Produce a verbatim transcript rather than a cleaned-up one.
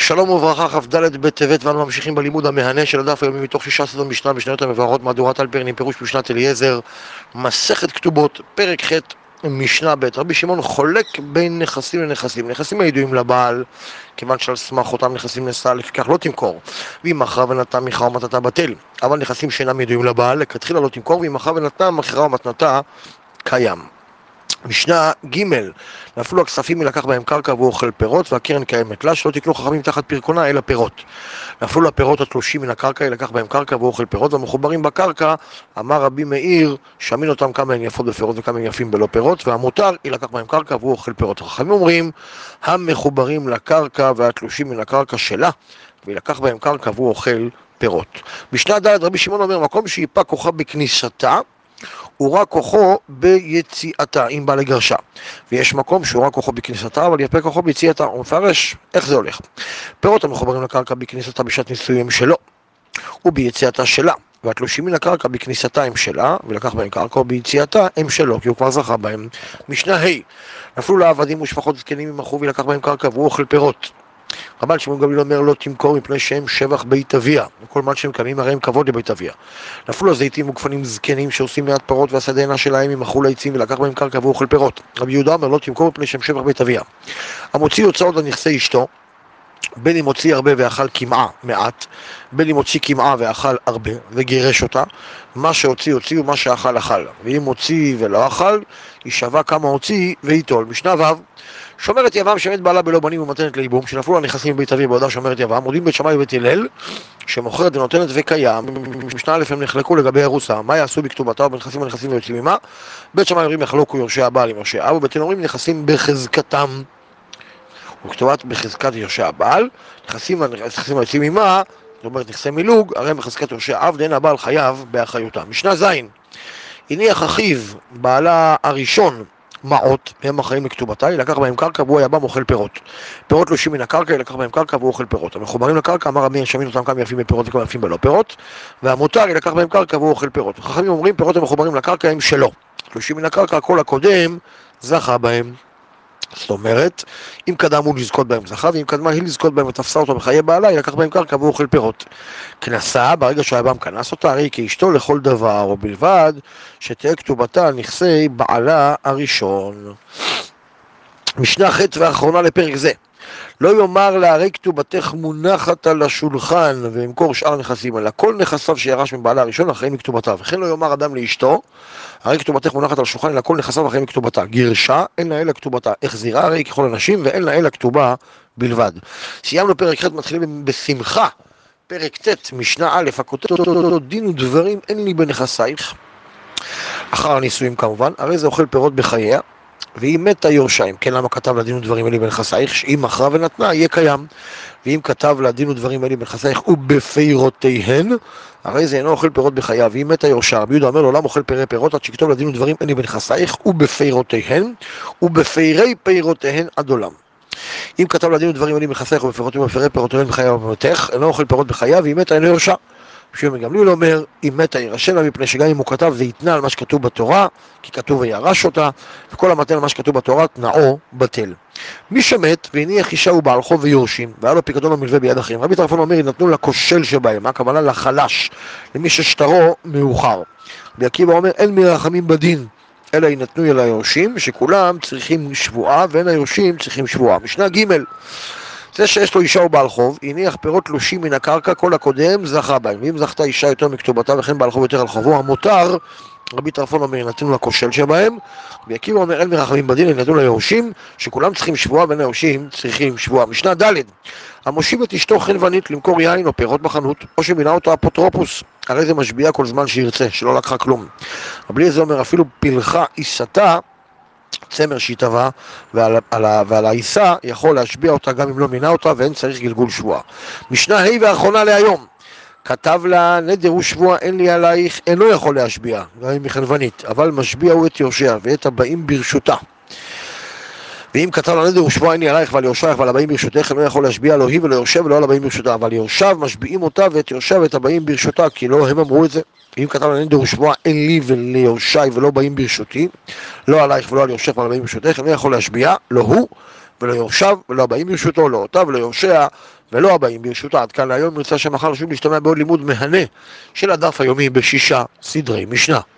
שלום וברכה, כ"ד בטבת, ואנו ממשיכים בלימוד המהנה של הדף היומי מתוך שישה ספרי משנה משניות המבוארות, מהדורת אלפרין, פירוש משנת אליעזר, מסכת כתובות, פרק ח' משנה ב'. רבי שמעון חולק בין נכסים לנכסים. נכסים הידועים לבעל, כיוון שעל סמך אותם נכסים נשא, לפיכך לא תמכור, ואם מכרה ונתנה מכרה ומתנתה בטל. אבל נכסים שאינם ידועים לבעל, לכתחילה לא תמכור, ואם מכרה ונתנה מכרה ומתנתה קיים. משנה ג' נפלו הכספים מלקח בהם קרקע והוא אוכל פירות, והקרן קיימת לה, שלא תקנו חכמים תחת פרקונה אלא פירות. נפלו הפירות התלושים מן הקרקע, לקח בהם קרקע והוא אוכל פירות, והמחוברים בקרקע, אמר רבי מאיר, שמין אותם כמה הם יפות בפירות וכמה הם יפים בלא פירות, והמותר ילקח בהם קרקע והוא אוכל פירות. החכמים אומרים, המחוברים לקרקע והתלושים מן הקרקע שלה, וילקח בהם קרקע והוא אוכל פירות. משנה ד' רבי שמעון אומר, מקום שיפה כוחה בכניסתה, הוא רק כוחו ביציאתה, אם בא לגרשה. ויש מקום שהוא רק כוחו בכניסתה, אבל יפה כוחו ביציאתה. הוא מפרש, איך זה הולך? פירות המחוברים לקרקע בכניסתה בשעת נישואים שלו, וביציאתה שלה. והתלושים מן הקרקע בכניסתה הם שלה, ולקח בהם קרקע, וביציאתה הם שלו, כי הוא כבר זכה בהם. משנה ה' נפלו לעבדים ושפחות זקנים ממחו, ולקח בהם קרקע, והוא אוכל פירות. רבן שמעון גמליאל אומר לא תמכור מפני שהם שבח בית אביה, וכל מה שהם קמים הרי הם כבוד לבית אביה. נפלו הזיתים וגפנים זקנים שעושים מעט פירות, והשדה אינה שלהם, הם מכרו לעצים ולקח בהם קרקע והוא אוכל פירות. רבי יהודה אומר לא תמכור מפני שהם שבח בית אביה. המוציא הוצאות על נכסי אשתו, בין אם הוציא הרבה ואכל כמעה מעט, בין אם הוציא כמעה ואכל הרבה וגירש אותה, מה שהוציא הוציא ומה שאכל אכל, ואם הוציא ולא אכל יישבע כמה הוציא ויטול. משנה ו' שומרת יבם שמת בעלה בלא בנים ומתנת ליבום, שנפלו הנכסים בבית אביה בעודה שומרת יבם, מודים בית שמאי ובית הלל שמוכרת ונותנת וקיים. משנה א' הם נחלקו לגבי הרוסה, מה יעשו בכתובתה ובנכסים הנכסים ויוצאים ממה. בית שמאי אומרים יחלוקו יורשי הבעל עם יורשי אב, ובית הלל אומרים נכסים בחזקתם וכתובת בחזקת יורשי הבעל, נכסים הנכסים היוצאים ממה, זאת אומרת נכסי מילוג, הרי הם בחזקת יורשי אב, דהן הבעל חייב באחריותם. משנה ז' הניח אחיו בעלה הראשון מעות, והם אחראים לכתובתה, ילקח בהם קרקע והוא היה בא אוכל פירות. פירות תלושים מן הקרקע, ילקח בהם קרקע והוא אוכל פירות. המחוברים לקרקע, אמר רבי מאיר שמין אותם כמה יפים בפירות וכמה יפים בלא פירות, והמותר ילקח בהם קרקע והוא אוכל פירות. החכמים אומרים פירות המחוברים לקרקע הם שלו, תלושים מן הקרקע, כל הקודם זכה בהם. זאת אומרת, אם קדם הוא לזכות בהם זכה, ואם קדמה היא לזכות בהם ותפסה אותו בחיי בעלה, ילקח בהם קרקע והוא אוכל פירות. כנסה, ברגע שהאבם כנס אותה, הרי כאשתו לכל דבר, או בלבד שתהיה כתובתה על נכסי בעלה הראשון. משנה ח' ואחרונה לפרק זה. לא יאמר לה הרי כתובתך מונחת על השולחן וימכור שאר נכסים, אלא כל נכסיו שירש מבעלה הראשון אחראים מכתובתה. וכן לא יאמר אדם לאשתו הרי כתובתך מונחת על השולחן, אלא כל נכסיו אחראים מכתובתה. גרשה אין לה אלא כתובתה, החזירה הרי ככל הנשים ואין לה אלא כתובה בלבד. סיימנו פרק ח', מתחילים בשמחה. פרק ט' משנה א', הכותרת דין ודברים אין לי בנכסייך, אחר הנישואים כמובן, הרי זה אוכל פירות בחייה, והיא מתה יורשיים. כן, למה כתב לה דין ודברים אלי בנכסייך? שאם מכרה ונתנה יהיה קיים. ואם כתב לה דין ודברים אלי בנכסייך ובפירותיהן, הרי זה אינו אוכל פירות בחייה, ואם מתה יורשה. רבי יהודה אומר לעולם אוכל פירי פירות, עד שכתוב לה דין ודברים אלי בנכסייך ובפירותיהן, ובפירי פירותיהן עד עולם. אם כתב לה דין ודברים אלי בנכסייך ובפירותיהן ובפירי פירותיהן בחייה ובמותך, אינו אוכל פירות בחייה, ואם מתה אינו יורשה. שמעון גמליאל אומר, אם מתה ירשנה, מפני שגם אם הוא כתב ויתנה על מה שכתוב בתורה, כי כתוב וירש אותה, וכל המתן על מה שכתוב בתורה, תנאו בטל. מי שמת והניח אישה ובעל חוב ויורשים, והיה לו פיקדון ומלווה ביד אחרים, רבי טרפון אומר, נתנו לכושל שבהם, מה הכוונה? לחלש, למי ששטרו מאוחר. רבי עקיבא אומר, אין מרחמים בדין, אלא יינתנו אל היורשים, שכולם צריכים שבועה, ואין היורשים צריכים שבועה. משנה ג' זה שיש לו אישה או בעל חוב, הניח פירות תלושים מן הקרקע, כל הקודם זכה בהם. ואם זכתה אישה יותר מכתובתה וכן בעל חוב יותר על חובו, המותר, רבי טרפון אומר, נתנו לכושל שבהם, רבי עקיבא אומר, אין מרחמים בדין, נתנו ליורשים, שכולם צריכים שבועה ואין היורשים צריכים שבועה. משנה ד' המושיב את אשתו חנוונית למכור יין או פירות בחנות, או שמינה אותו אפוטרופוס, הרי זה משביע כל זמן שירצה, שלא לקחה כלום. רבי אליעזר אומר, אפילו פלחה עיסתה, צמר שהיא טבעה, ועל, על, ועל העיסה יכול להשביע אותה גם אם לא מינה אותה, ואין צריך גלגול שבועה. משנה ה' ואחרונה להיום, כתב לה נדר ושבועה אין לי עלייך, אינו יכול להשביע, גם אם היא חנוונית, אבל משביע הוא את יורשיה ואת הבאים ברשותה. ואם כתב לה נדר ושבועה אין לי עלייך ועל יורשייך ועל הבאים ברשותך, אינו יכול להשביע לא היא ולא יורשיה ולא על הבאים ברשותה, אבל יורשיו משביעים אותה ואת יורשיה ואת הבאים ברשותה, כי לא הם אמרו את זה. אם כתב לה נדר ושבועה אין לי וליורשי ולא באים ברשותי, לא עלייך ולא על יורשך ועל הבאים ברשותך, אינו יכול להשביע לא הוא ולא יורשיו ולא הבאים ברשותו, לא אותה ולא יורשיה ולא הבאים. ברשותה עד כאן להיום, נרצה שמחר שוב להשתמע בעוד לימוד מהנה של הדף היומי בשישה סדרי משנה.